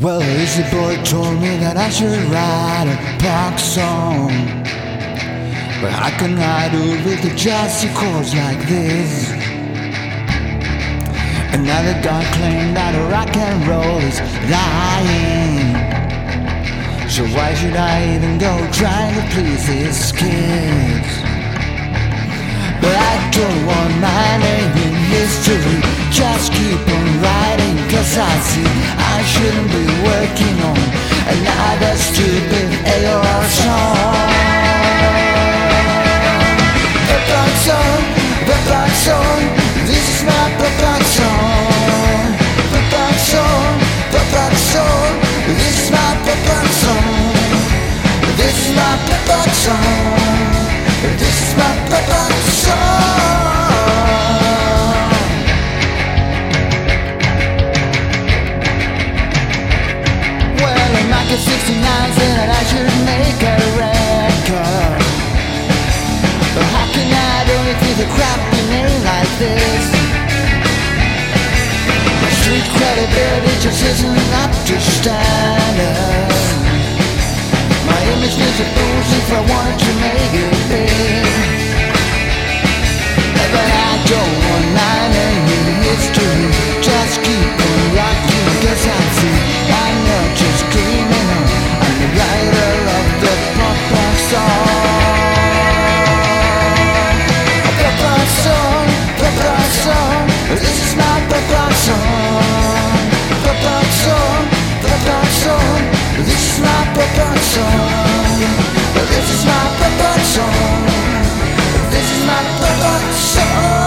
Well, Easy Boy told me that I should write a punk song, but how can I do it with the jazzy chords like this? Another guy claimed that rock and roll is lying, so why should I even go trying to please these kids? But I don't want my name in history, just keep on writing, cause I see I shouldn't be working on another stupid AOR song. The punk song, the punk song, this is my punk song. The punk song, the punk song, this is my punk song. This is my punk song. This is my punk song. Well, in 1969 said that I should make a record, but how can I do it with a crappy name like this? My street credibility just isn't up to standard. My image needs a boost if I wanted to make it big. But I don't want my name in history, just keep on rocking, cause I see I'm not just criminal, I'm the writer of the punk song. The punk song, the punk song, this is my punk song. The punk song, the punk song, this is my punk song. This is my punk song. This is my punk song.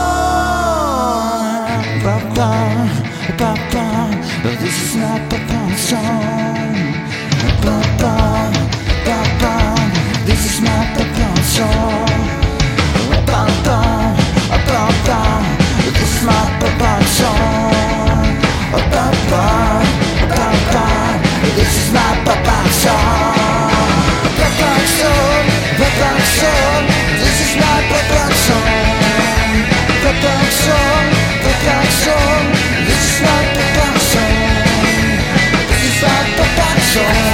Ba-bum, ba-bum, this is my punk song. Ba-bum, ba-bum, this is my punk song. Ba-bum, ba-bum, this is my punk song. Ba-bum, ba-bum, this is my punk song. The punk song, the punk song, this is my punk song. The punk song, the punk song, this is my punk song. This is my punk song.